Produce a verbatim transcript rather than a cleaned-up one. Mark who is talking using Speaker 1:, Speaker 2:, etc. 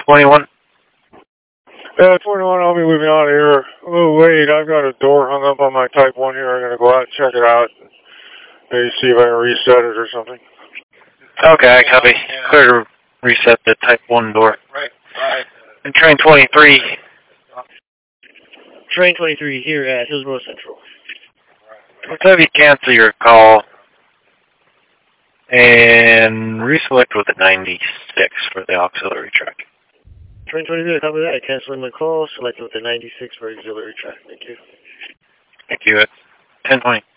Speaker 1: twenty-one.
Speaker 2: Uh, twenty-one, I'll be leaving out of here. Oh, wait, I've got a door hung up on my Type one here. I'm going to go out and check it out. Maybe see if I can reset it or something.
Speaker 1: Okay, I copy. Clear to reset the Type one door.
Speaker 2: Right, right.
Speaker 1: And train twenty-three.
Speaker 3: Train twenty-three here at Hillsborough Central.
Speaker 1: Let's have you cancel your call and reselect with a ninety-six for the auxiliary track.
Speaker 3: Train twenty-three, copy that. Canceling my call, select with the ninety-six for auxiliary track. Thank you.
Speaker 1: Thank you. It's ten twenty.